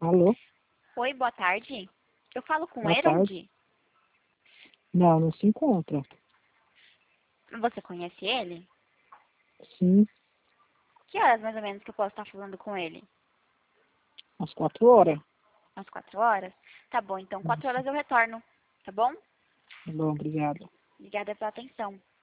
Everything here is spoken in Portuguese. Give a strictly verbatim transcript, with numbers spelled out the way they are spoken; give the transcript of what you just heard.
Alô? Oi, boa tarde. Eu falo com Boa Erond? Não, não se encontra. Você conhece ele? Sim, Que horas mais ou menos que eu posso estar falando com ele? às quatro horas. Às quatro horas? Tá bom, então quatro horas eu retorno, tá bom? Tá bom, obrigado. Obrigada pela atenção.